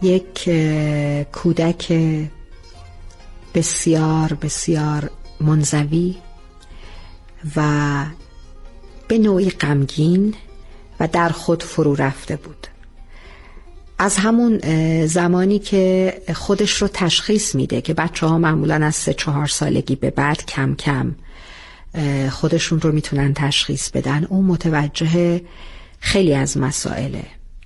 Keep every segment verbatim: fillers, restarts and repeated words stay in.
یک کودک بسیار بسیار منزوی و به نوعی غمگین و در خود فرو رفته بود. از همون زمانی که خودش رو تشخیص میده که بچه ها معمولاً از سه چهار سالگی به بعد کم کم خودشون رو میتونن تشخیص بدن، اون متوجه خیلی از مسائله.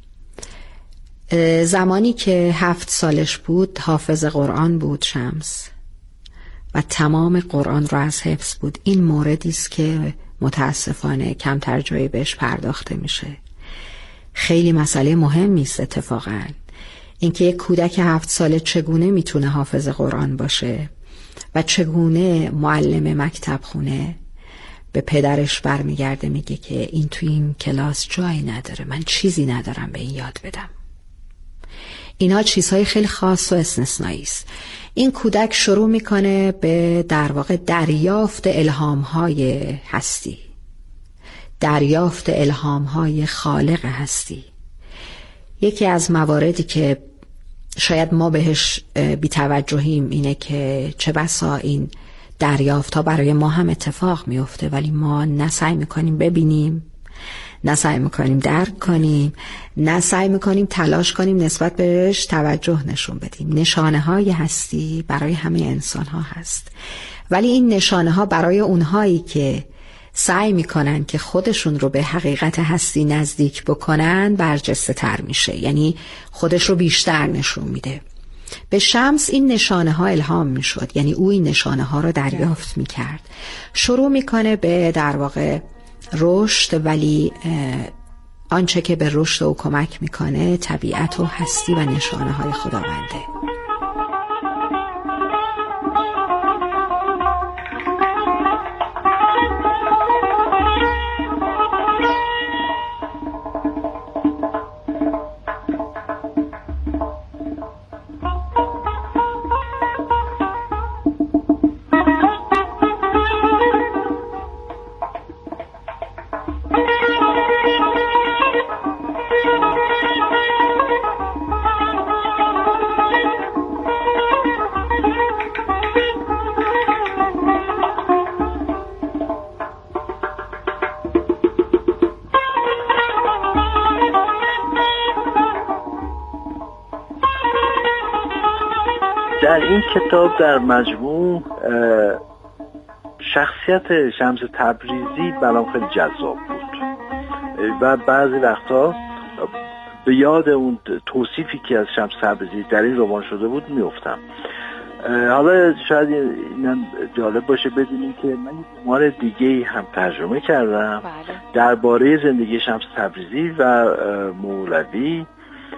زمانی که هفت سالش بود حافظ قرآن بود شمس و تمام قرآن رو از حفظ بود. این موردی است که متاسفانه کمتر جایی بهش پرداخته میشه. خیلی مسئله مهمی است اتفاقاً اینکه یک کودک هفت ساله چگونه میتونه حافظ قرآن باشه و چگونه معلم مکتب خونه به پدرش برمیگرده میگه که این توی این کلاس جایی نداره، من چیزی ندارم به این یاد بدم. اینا چیزهای خیلی خاص و استثنایی است. این کودک شروع میکنه به در واقع دریافت الهامهای هستی، دریافت الهامهای خالق هستی. یکی از مواردی که شاید ما بهش بی‌توجهیم اینه که چه بسا این دریافت ها برای ما هم اتفاق میفته ولی ما نه سعی میکنیم ببینیم، نه سعی میکنیم درک کنیم، نه سعی میکنیم تلاش کنیم نسبت بهش توجه نشون بدیم. نشانه های هستی برای همه انسان ها هست، ولی این نشانه ها برای اونهایی که سعی میکنن که خودشون رو به حقیقت هستی نزدیک بکنن برجسته تر میشه، یعنی خودش رو بیشتر نشون میده. به شمس این نشانه ها الهام میشد، یعنی او این نشانه ها رو دریافت میکرد. شروع میکنه به در واقع رشد، ولی آنچه که به رشد او کمک میکنه طبیعت و هستی و نشانه های خداونده. در این کتاب در مجموع شخصیت شمس تبریزی برام خیلی جذاب بود و بعضی وقتا به یاد اون توصیفی که از شمس تبریزی در این رمان شده بود میافتم. حالا شاید اینم جالب باشه بدونیم که من یک رمان دیگه هم ترجمه کردم درباره زندگی شمس تبریزی و مولوی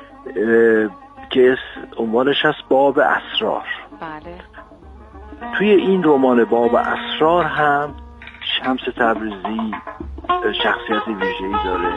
که عنوانش هست باب اسرار. بله. توی این رمان باب اسرار هم شمس تبریزی شخصیت ویژه‌ای داره.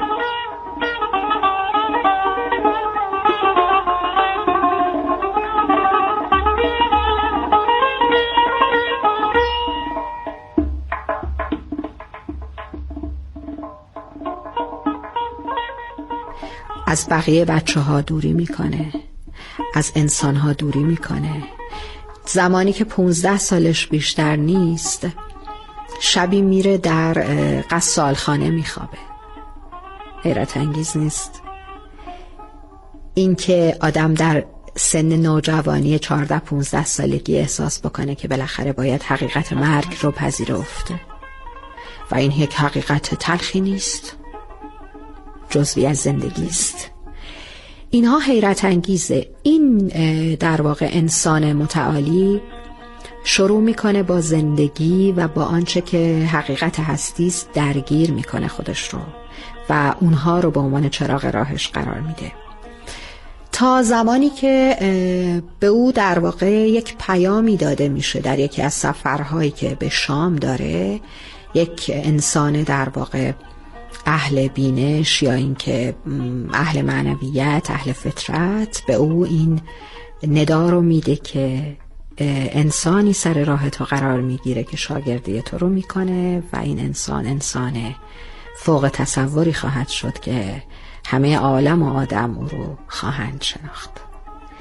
از بقیه بچه ها دوری میکنه، از انسان ها دوری میکنه. زمانی که پونزده سالش بیشتر نیست شبی میره در غسالخانه میخوابه. حیرت انگیز نیست این که آدم در سن نوجوانی چهارده پونزده سالگی احساس بکنه که بالاخره باید حقیقت مرگ رو پذیرفت و این یک حقیقت تلخی نیست، جزوی از زندگی است. اینها حیرت انگیزه. این در واقع انسان متعالی شروع میکنه با زندگی و با آنچه که حقیقت هستی است درگیر میکنه خودش رو و اونها رو به عنوان چراغ راهش قرار میده تا زمانی که به او در واقع یک پیامی داده میشه در یکی از سفرهایی که به شام داره. یک انسان در واقع اهل بینش یا این که اهل معنویت، اهل فطرت به او این ندا رو میده که انسانی سر راه تو قرار میگیره که شاگردی تو رو میکنه و این انسان انسان فوق تصوری خواهد شد که همه عالم و آدم او رو خواهند شناخت.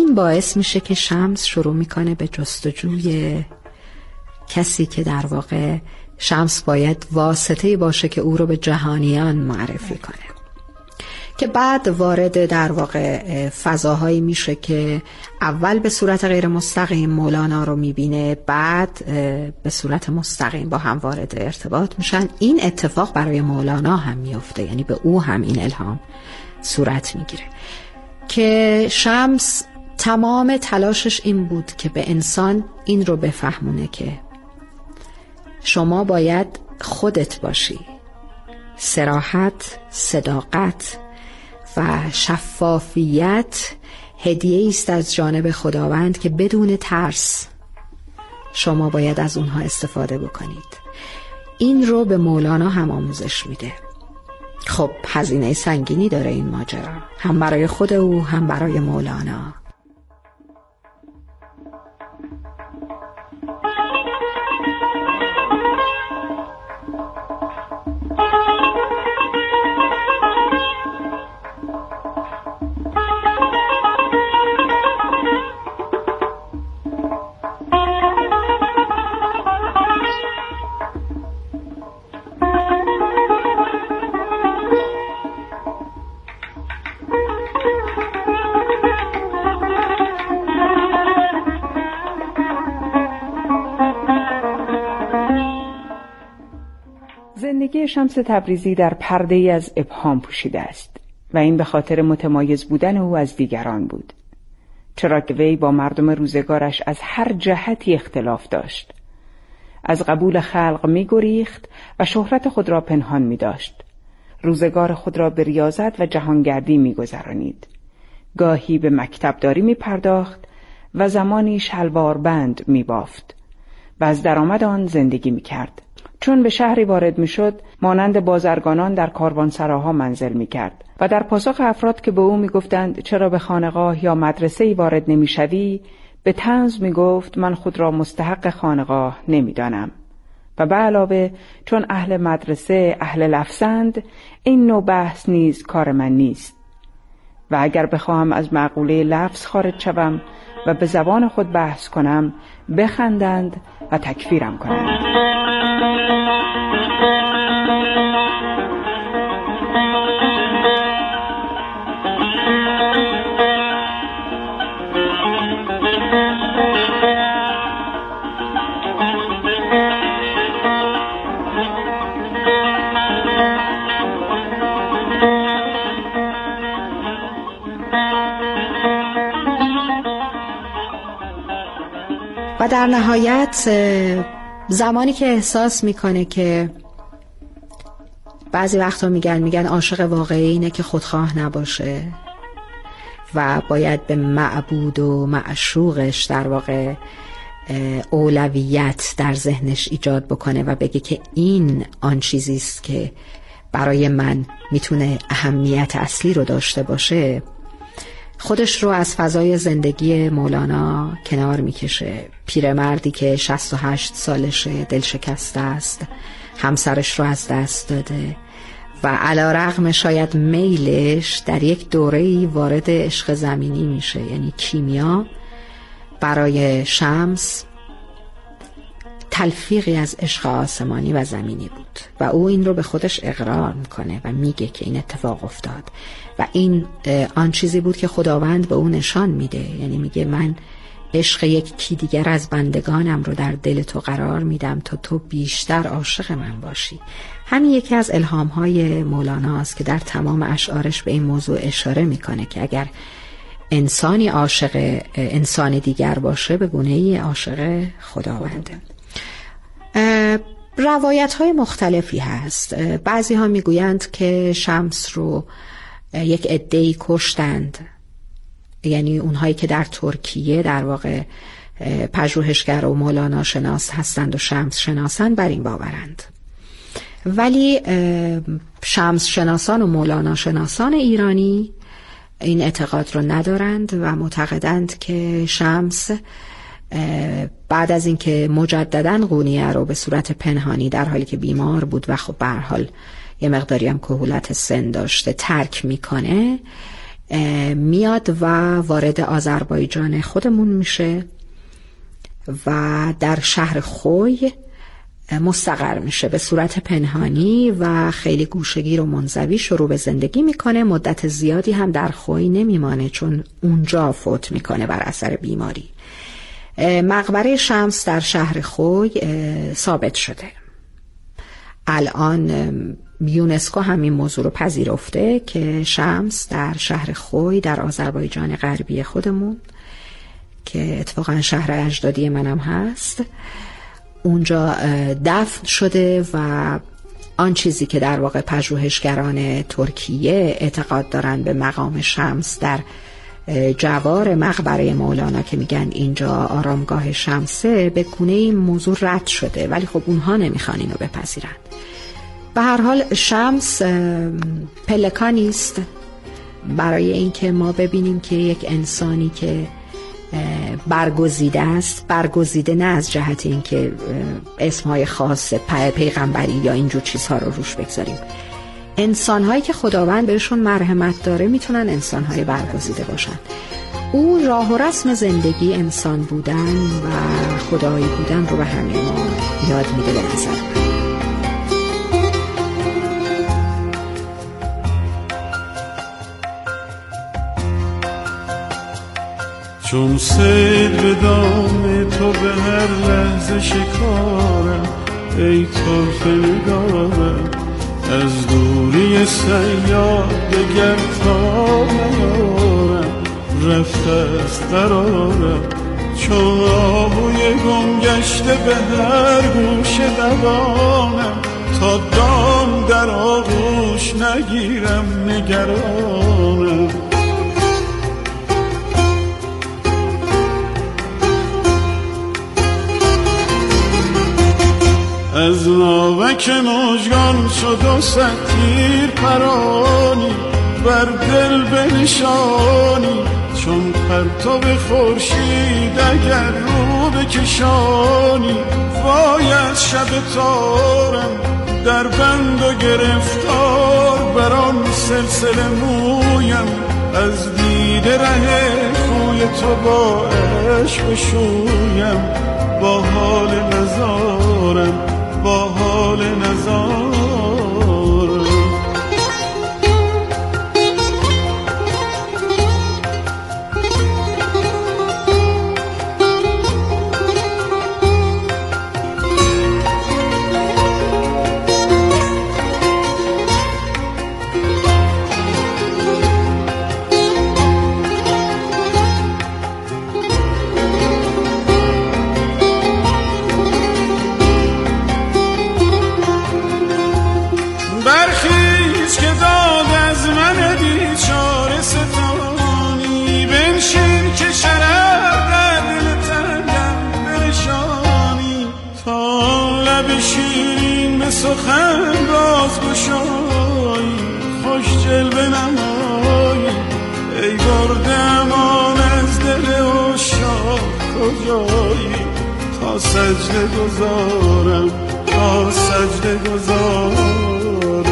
این باعث میشه که شمس شروع میکنه به جستجوی کسی که در واقع شمس باید واسطه باشه که او رو به جهانیان معرفی کنه، که بعد وارد در واقع فضاهایی میشه که اول به صورت غیر مستقیم مولانا رو میبینه، بعد به صورت مستقیم با هم وارد ارتباط میشن. این اتفاق برای مولانا هم میفته، یعنی به او هم این الهام صورت میگیره که شمس تمام تلاشش این بود که به انسان این رو بفهمونه که شما باید خودت باشی. صراحت، صداقت و شفافیت هدیه است از جانب خداوند که بدون ترس شما باید از اونها استفاده بکنید. این رو به مولانا هم آموزش میده. خب هزینه سنگینی داره این ماجرا، هم برای خود او هم برای مولانا. زندگی شمس تبریزی در پرده‌ای از ابهام پوشیده است و این به خاطر متمایز بودن او از دیگران بود، چرا که وی با مردم روزگارش از هر جهتی اختلاف داشت. از قبول خلق می گریخت و شهرت خود را پنهان می داشت. روزگار خود را به ریاضت و جهانگردی می گذرانید. گاهی به مکتبداری می پرداخت و زمانی شلوار بند می بافت و از درآمد آن زندگی می کرد. چون به شهری وارد می شد، مانند بازرگانان در کاروانسراها منزل می کرد و در پاسخ افراد که به او می گفتند چرا به خانقاه یا مدرسه‌ای وارد نمی شوی، به طنز می گفت من خود را مستحق خانقاه نمی دانم. و به علاوه چون اهل مدرسه اهل لفظند، این نوع بحث نیز کار من نیست و اگر بخواهم از معقوله لفظ خارج شوم و به زبان خود بحث کنم، بخندند و تکفیرم کنند. و در نهایت زمانی که احساس میکنه که بعضی وقتا میگن میگن عاشق واقعی اینه که خودخواه نباشه و باید به معبود و معشوقش در واقع اولویت در ذهنش ایجاد بکنه و بگه که این آن چیزی است که برای من میتونه اهمیت اصلی رو داشته باشه، خودش رو از فضای زندگی مولانا کنار میکشه. پیرمردی که شصت و هشت سالشه، دل شکسته است، همسرش رو از دست داده و علی رغم شاید میلش در یک دوره‌ای وارد عشق زمینی میشه. یعنی کیمیا برای شمس تلفیقی از عشق آسمانی و زمینی بود و او این رو به خودش اقرار میکنه و میگه که این اتفاق افتاد و این آن چیزی بود که خداوند به او نشان میده. یعنی میگه من عشق یک کی دیگر از بندگانم رو در دل تو قرار میدم تا تو بیشتر عاشق من باشی. همین یکی از الهام‌های مولانا است که در تمام اشعارش به این موضوع اشاره میکنه که اگر انسانی عاشق انسان دیگر باشه به گونه‌ای عاشق خداونده. روایت های مختلفی هست. بعضی ها میگویند که شمس رو یک عده‌ای کشتند، یعنی اونهایی که در ترکیه در واقع پژوهشگر و مولانا شناس هستند و شمس شناسان بر این باورند. ولی شمس شناسان و مولانا شناسان ایرانی این اعتقاد رو ندارند و معتقدند که شمس بعد از اینکه مجدداً قونیه رو به صورت پنهانی در حالی که بیمار بود و خب به هر حال یه مقداری هم کهولت سن داشته ترک میکنه، میاد و وارد آذربایجان خودمون میشه و در شهر خوی مستقر میشه به صورت پنهانی و خیلی گوشه‌گیر و منزوی شروع به زندگی میکنه. مدت زیادی هم در خوی نمیمانه چون اونجا فوت میکنه بر اثر بیماری. مقبره شمس در شهر خوی ثابت شده. الان یونسکو همین موضوع رو پذیرفته که شمس در شهر خوی در آذربایجان غربی خودمون که اتفاقا شهر اجدادی منم هست اونجا دفن شده و آن چیزی که در واقع پژوهشگران ترکیه اعتقاد دارن به مقام شمس در جوار مقبره مولانا که میگن اینجا آرامگاه شمسه، به گونه این موضوع رد شده، ولی خب اونها نمیخوان اینو بپذیرن. به هر حال شمس پلکانی است برای اینکه ما ببینیم که یک انسانی که برگزیده است، برگزیده نه از جهت اینکه اسمهای خاص پیغمبری یا اینجور چیزها رو روش بگذاریم، انسانهایی که خداوند بهشون مرحمت داره میتونن انسانهای برگزیده باشن. او راه و رسم زندگی انسان بودن و خدایی بودن رو به همه ما یاد میده به نظر من. چون صید به دام تو به هر لحظه شکارم، ای طرف نگارم از دوری سیاد دگر تا نیارم، رفته از قرارم چون آهوی گم گشته به هر گوش دوانم، تا دام در آغوش نگیرم نگرانم. از ناوک مژگان شد و صد تیر پرانی، بر دل بنشانی چون پرتو خورشید اگر رو بکشانی. وای از شب تارم در بند و گرفتار، بر آن سلسله مویم از دیده ره خوی تو با عشق شویم. با حال نزارم با حال نزارم سخن باز گشایی، خوش جلوه نمایی. ای برده امان از دل عشاق کجایی، تا سجده گذارم تا سجده گذارم.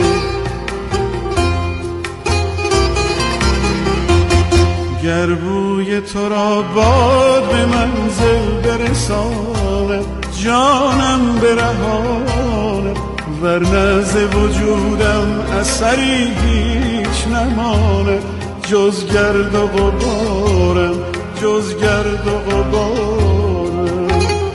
گر بوی تو را باد به منزل برساند، جانم برهانه ورنه ز وجودم اثری هیچ نمانه، جز گرد و غبارم جز گرد و غبارم.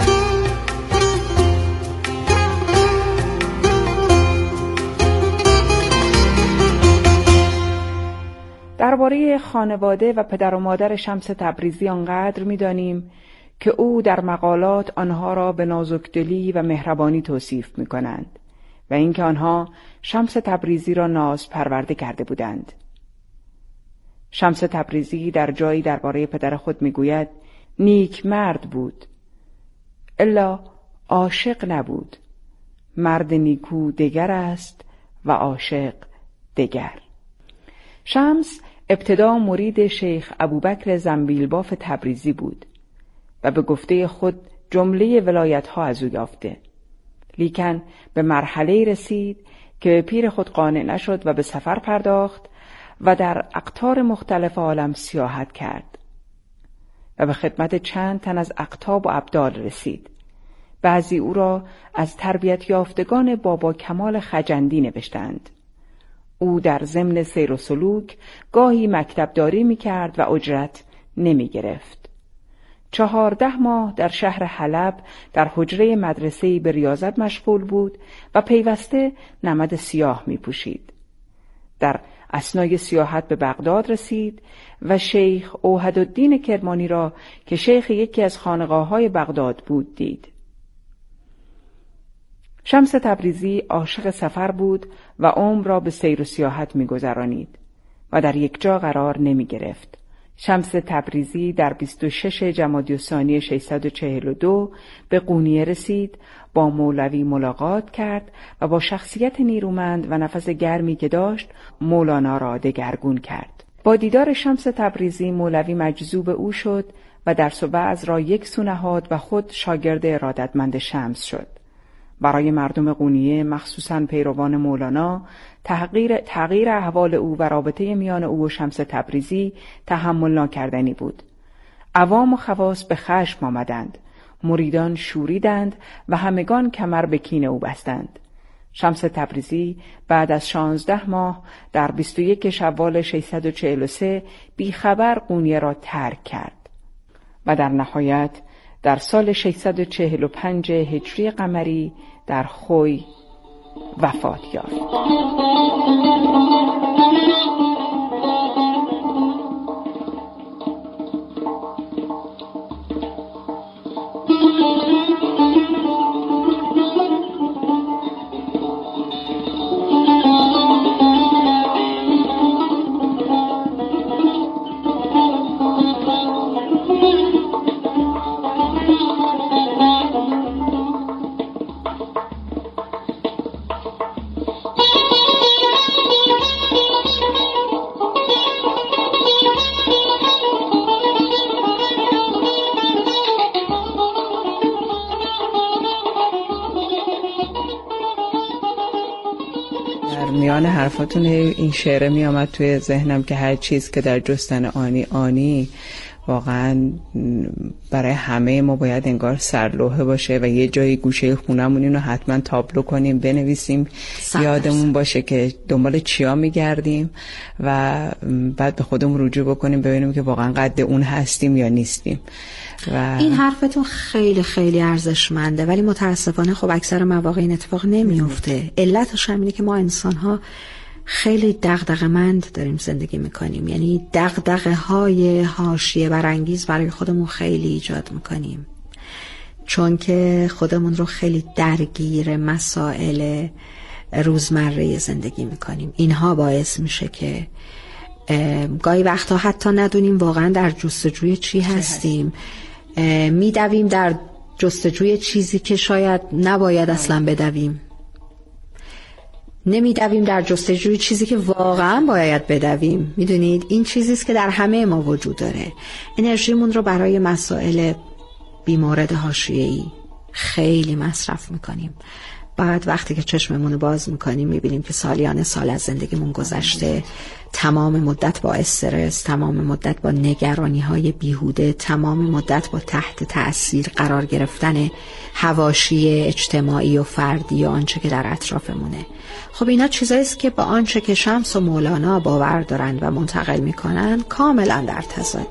درباره خانواده و پدر و مادر شمس تبریزی آنقدر می‌دانیم که او در مقالات آنها را به نازکدلی و مهربانی توصیف می‌کنند و اینکه آنها شمس تبریزی را ناز پرورده کرده بودند. شمس تبریزی در جایی درباره پدر خود می‌گوید نیک مرد بود، الا عاشق نبود. مرد نیکو دگر است و عاشق دگر. شمس ابتدا مرید شیخ ابوبکر زنبیلباف تبریزی بود و به گفته خود جمله ولایت‌ها از او یافته، لیکن به مرحله رسید که به پیر خود قانع نشد و به سفر پرداخت و در اقطار مختلف عالم سیاحت کرد و به خدمت چند تن از اقطاب و ابدال رسید. بعضی او را از تربیت یافتگان بابا کمال خجندی نوشتند. او در ضمن سیر و سلوک گاهی مکتبداری می کرد و اجرت نمی گرفت. چهارده ماه در شهر حلب در حجره مدرسه‌ای به ریاضت مشغول بود و پیوسته نمد سیاه می پوشید. در اثنای سیاحت به بغداد رسید و شیخ اوحدالدین کرمانی را که شیخ یکی از خانقاه‌های بغداد بود دید. شمس تبریزی عاشق سفر بود و عمر را به سیر و سیاحت می‌گذرانید و در یک جا قرار نمی‌گرفت. شمس تبریزی در بیست و شش جمادی الثانی ششصد و چهل و دو به قونیه رسید، با مولوی ملاقات کرد و با شخصیت نیرومند و نفس گرمی که داشت مولانا را دگرگون کرد. با دیدار شمس تبریزی مولوی مجذوب او شد و درس و وعظ را یک سو نهاد و خود شاگرد ارادتمند شمس شد. برای مردم قونیه مخصوصاً پیروان مولانا تغییر تغییر احوال او و رابطه میان او و شمس تبریزی تحمل ناکردنی بود. عوام و خواص به خشم آمدند، مریدان شوریدند و همگان کمر به کین او بستند. شمس تبریزی بعد از شانزده ماه در بیست و یک شوال ششصد و چهل و سه بیخبر قونیه را ترک کرد و در نهایت در سال ششصد و چهل و پنج هجری قمری در خوی وفات یافت. میان حرفاتون این شعر می آمد توی ذهنم که هر چیز که در جستن آنی آنی واقعا برای همه ما باید انگار سرلوحه باشه و یه جایی گوشه خونمون اینو حتما تابلو کنیم، بنویسیم، یادمون باشه که دنبال چیا میگردیم و بعد به خودمون رجوع بکنیم ببینیم که واقعا قد اون هستیم یا نیستیم. و این حرفتون خیلی خیلی ارزشمنده، ولی متاسفانه خب اکثر مواقع این اتفاق نمیفته. علتش هم اینه که ما انسان‌ها خیلی دغدغه‌مند داریم زندگی میکنیم، یعنی دغدغه های حاشیه برانگیز برای خودمون خیلی ایجاد میکنیم، چون که خودمون رو خیلی درگیر مسائل روزمره زندگی میکنیم. اینها باعث میشه که گاهی وقتا حتی ندونیم واقعا در جستجوی چی هستیم، میدویم در جستجوی چیزی که شاید نباید اصلا بدویم، نمیدویم در جستجوی چیزی که واقعا باید بدویم. میدونید این چیزیست که در همه ما وجود داره. انرژیمون رو برای مسائل بیمورد حاشیه‌ای خیلی مصرف میکنیم. بعد وقتی که چشممون رو باز میکنیم میبینیم که سالیان سال از زندگیمون گذشته، تمام مدت با استرس، تمام مدت با نگرانی های بیهوده، تمام مدت با تحت تأثیر قرار گرفتن حواشی اجتماعی و فردی و آنچه که در اطرافمونه. خب اینا چیزاییست که با آنچه که شمس و مولانا باور دارن و منتقل میکنن کاملا در تضاده.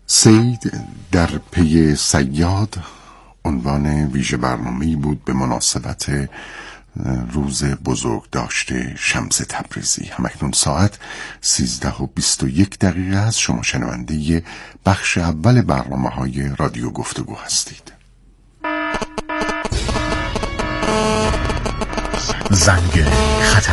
صید در پی صیاد عنوان ویژه برنامه‌ای بود به مناسبت روز بزرگ داشته شمس تبریزی. همکنون ساعت سیزده و بیست و یک دقیقه است. شما شنونده بخش اول برنامه های رادیو گفتگو هستید. زنگ خطر.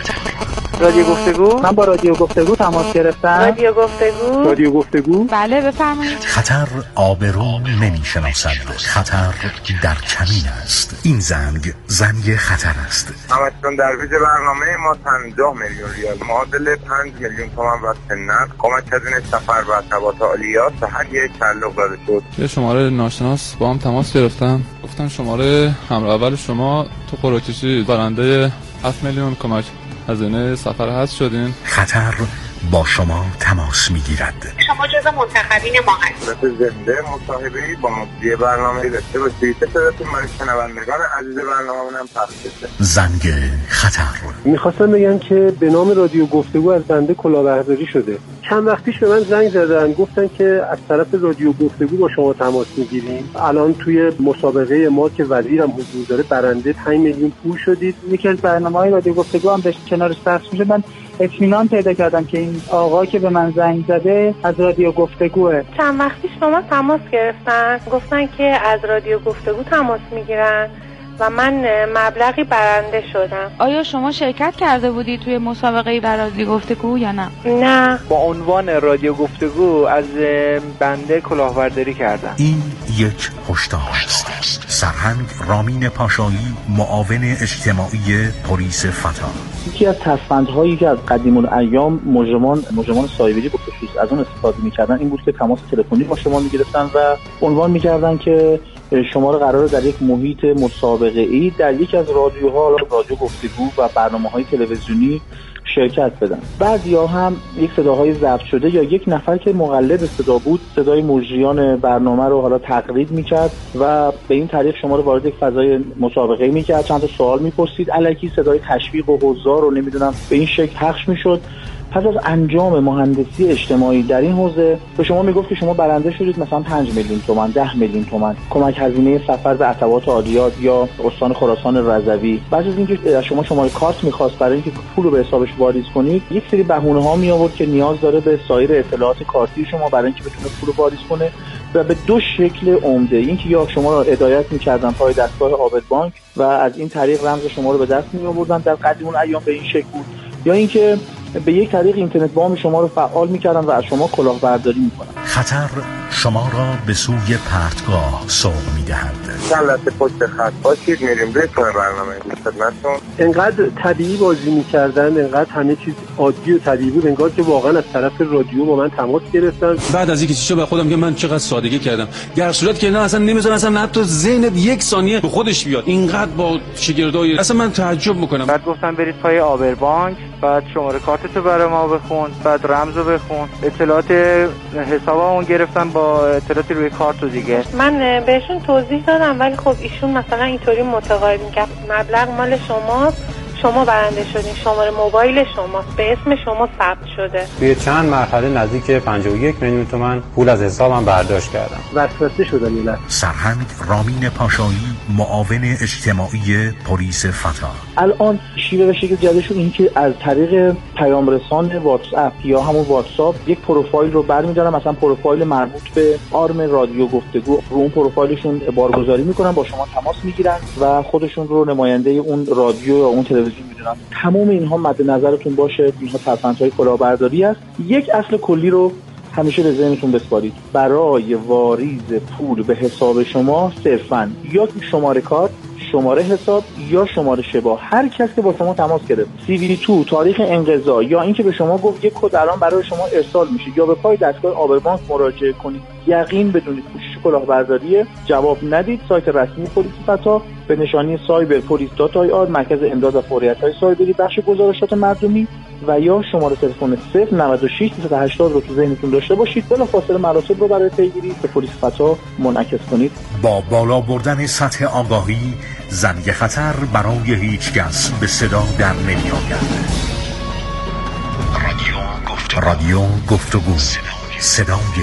رادیو گفتگو؟ من با رادیو گفتگو تماس گرفتم. رادیو گفتگو؟ رادیو گفتگو؟ بله بفرمایید. خطر آبرو نمی شناسد. خطر در کمین است. این زنگ زنگ خطر است. همچنان در ویژه برنامه ما پنجاه میلیون ریال معادل پنج میلیون تومان و سنت کمک هزینه سفر و ارتباط عالیات به هر یک تعلق داده شد. یه شماره ناشناس با هم تماس گرفتم، گفتن شماره همراه اول شما تو قرعه‌کشی برنده هفت میلیون کمک هزینه سفر هست شدین. خطر با شما تماس میگیرد. شما جزو منتخبین ما هستید. زنده مصاحبه‌ای با مجری برنامه‌ای داشته باشید. صداتون برای شنوندگان عزیز برنامه‌مون هم پخش بشه. زنگ خطر. می‌خواستم بگم که به نام رادیو گفتگو از بنده کلاهبرداری شده. چند وقت پیش به من زنگ زدن، گفتن که از طرف رادیو گفتگو با شما تماس میگیریم. الان توی مسابقه ما که وزیرم حضور داره برنده پنج میلیون پول شدید. یکی از برنامه‌های رادیو گفتگو هم داشت کنارش پخش میشه. من اطمینان پیدا کردم که این آقا که به من زنگ زده از رادیو گفتگوه. چند وقت پیش با ما تماس گرفتن، گفتن که از رادیو گفتگو تماس میگیرن و من مبلغی برنده شدم. آیا شما شرکت کرده بودی توی مسابقه در رادیو گفتگو یا نه؟ نه. با عنوان رادیو گفتگو از بنده کلاهبرداری کردم. این یک هشدار است. سرهنگ رامین پاشایی، معاون اجتماعی پلیس فتا. یکی از تصفندهایی که از قدیم الایام مجرمان مجرمان سایبری به خصوص از اون استفاده می‌کردن این بود که تماس تلفنی با شما می‌گرفتن و عنوان می‌کردن که شما رو قراره در یک محیط مسابقه‌ای در یک از رادیوها، رادیو گفتگو و برنامه‌های تلویزیونی شرکت بدن. بعضیا هم یک صداهای ضبط شده یا یک نفر که مقلد صدا بود صدای مجریان برنامه رو حالا تقلید می‌کرد و به این طریق شما رو وارد یک فضای مسابقه می‌کرد، چند تا سوال می‌پرسید، الکی صدای تشویق و حضار رو نمیدونم به این شکل پخش می‌شد. پس از انجام مهندسی اجتماعی در این حوزه به شما میگفت که شما برنده شدید مثلا پنج میلیون تومان، ده میلیون تومان کمک هزینه سفر به ارتباط عالیات یا استان خراسان رضوی. بعد از اینکه شما شماره کارت می‌خواست برای اینکه پول رو به حسابش واریز کنید، یک سری بهونه‌ها می آورد که نیاز داره به سایر اطلاعات کارتی شما برای اینکه بتونه پول رو واریز کنه و به دو شکل عمده. اینکه یا شما رو هدایت می‌کردن پای دستگاه عابد بانک و از این طریق رمز شما رو به دست می‌آوردن، در قدیم اون ایام به این شکل بود، یا اینکه به یک طریق اینترنت وام شما رو فعال می‌کردن و از شما کلاهبرداری می‌کنن. خطر شما را به سوی پرتگاه سوق می‌دهد. چند لحظه پشت خط باشید، میریم به برنامه خدمتتون. انقدر طبیعی بازی می‌کردن، انقدر همه چیز عادی و طبیعی بود، انگار که واقعا از طرف رادیو با من تماس گرفتن. بعد از اینکه چیزا به خودم که من چقدر سادگی کردم، در صورت که نه اصلا نمی‌ذارن اصلا حتی ذهنت یک ثانیه به خودش بیاد. اینقدر با شگردای اصلا من تعجب می‌کنم. بعد گفتن برید پای آبر بانک، بعد شماره کارتتو برای ما بخون، بعد رمزو بخون، اطلاعات حسابمون گرفتن با اطلاعاتی روی کارت و دیگه. من بهشون توضیح دادم ولی خب ایشون مثلا اینطوری متقاعد می‌کرد مبلغ مال شماست، شما برنده شدین، شماره موبایل شماست، به اسم شما ثبت شده. توی چند مرحله نزدیک پنجاه و یک میلیون تومان پول از حسابم برداشت کردم. وسوسه شدن اینا. سرهنگ رامین پاشایی، معاون اجتماعی پلیس فتا. الان شیوه و شکل جدیدشون این که از طریق پیام رسان واتس اپ یا همون واتساپ یک پروفایل رو برمی‌دارن، مثلا پروفایل مربوط به آرم رادیو گفتگو، رو اون پروفایلشون بارگذاری میکنن، با شما تماس میگیرن و خودشون رو نماینده اون رادیو یا اون تلویزیون میدونن. تمام اینها مد نظرتون باشه، اینها ترفندهای کلاهبرداری است. یک اصل کلی رو همیشه به ذهنتون بسپارید. برای واریز پول به حساب شما صرفاً یا شماره کارت، شماره حساب یا شماره شبا، هر کس که با شما تماس گرفت، سی وی تو، تاریخ انقضا یا اینکه به شما گفت یک کد الان برای شما ارسال میشه یا به پای دستگاه آبر بانک مراجعه کنید، یقین بدونید کوشش کلاهبرداری، جواب ندید. سایت رسمی پلیس فتا به نشانی سایبر پلیس دات آی آر، مرکز امداد و فوریت‌های سایبری، بخش گزارشات مردمی، و یا شماره تلفن صفر نود و شش دویست و هشتاد رو تو ذهنتون داشته باشید. بلافاصله مراسم رو برای پیگیری به پلیس فتا منعکس کنید. با بالا بردن سطح آگاهی، زنگ خطر برای هیچ کس به صدا در نمی‌آید. رادیو گفتگو، رادیو گفتگو، صدای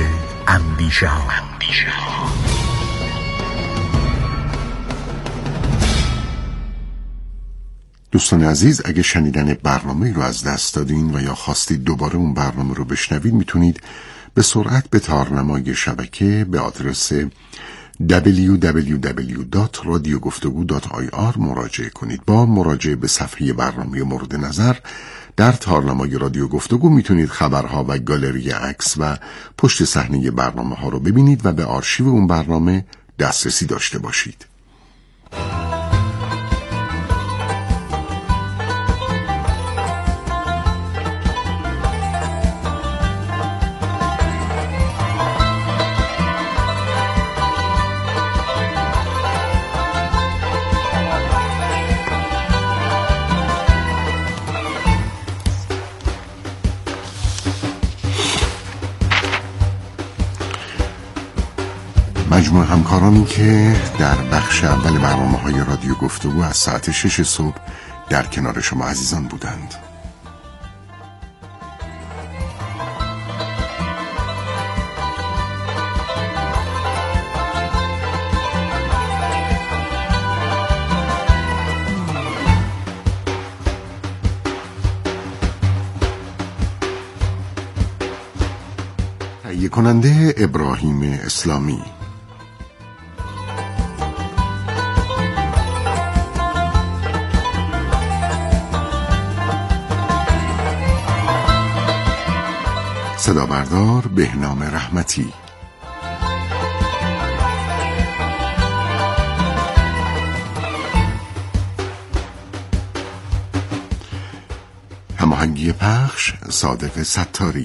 اندیشه ها. دوستان عزیز، اگه شنیدن برنامه رو از دست دادین و یا خواستید دوباره اون برنامه رو بشنوید، میتونید به سرعت به تارنمای شبکه به آدرس دبلیو دبلیو دبلیو دات رادیو گفتگو دات آی آر مراجعه کنید. با مراجعه به صفحه برنامه مورد نظر در تارنمای رادیو گفتگو میتونید خبرها و گالری عکس و پشت صحنه برنامه ها رو ببینید و به آرشیو اون برنامه دسترسی داشته باشید. مجموع همکارانی که در بخش اول برنامه‌های رادیو گفتگو از ساعت شش صبح در کنار شما عزیزان بودند. تهیه کننده ابراهیم اسلامی، صدا بردار بهنام رحمتی، هماهنگی پخش صادق ستاری،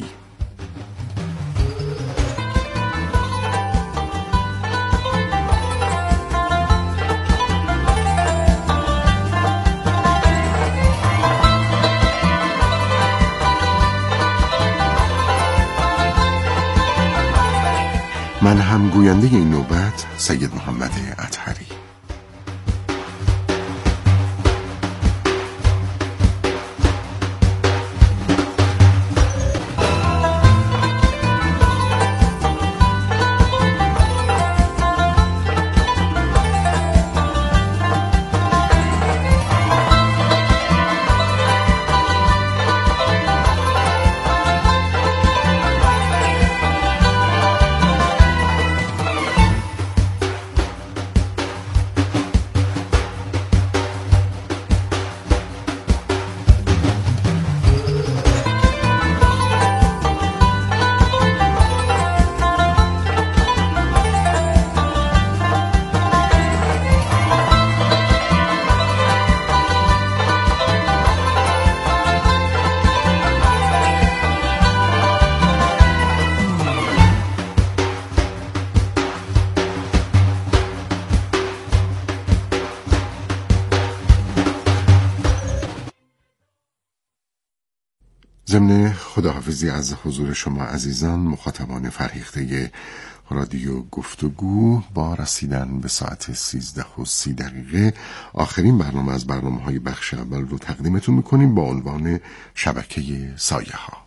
من هم گوینده این نوبت سید محمد اطهری. ضمن خداحافظی از حضور شما عزیزان مخاطبان فرهیخته رادیو گفتگو، با رسیدن به ساعت سیزده و سی دقیقه آخرین برنامه از برنامه های بخش اول رو تقدیمتون میکنیم با عنوان شبکه سایه ها.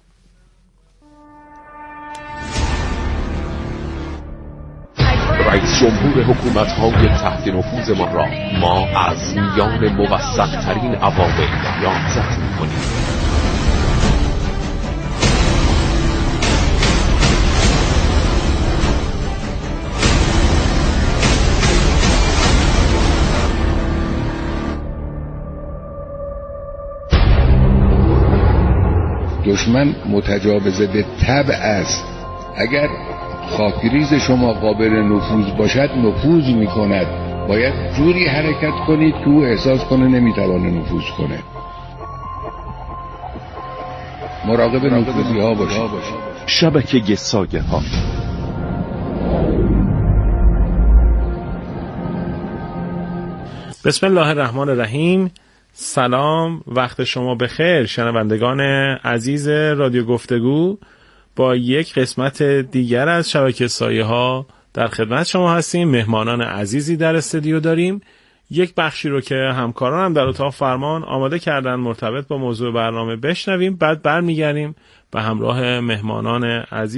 رئیس جمهور حکومت‌های تحت نفوذ ما را ما از میان موثق‌ترین عوامل یادداشت می‌کنیم. دشمن متجاوز به طبع است. اگر خاکریز شما قابل نفوذ باشد نفوذ میکند. باید جوری حرکت کنید که او احساس کنه نمیتوانه نفوذ کنه. مراقب نفوذی ها باشید. شبکه سایه ها. بسم الله الرحمن الرحیم. سلام، وقت شما بخیر شنوندگان عزیز رادیو گفتگو. با یک قسمت دیگر از شبکه سایه ها در خدمت شما هستیم. مهمانان عزیزی در استودیو داریم. یک بخشی رو که همکارانم در اتاق فرمان آماده کردن مرتبط با موضوع برنامه بشنویم، بعد برمیگردیم به همراه مهمانان عزیز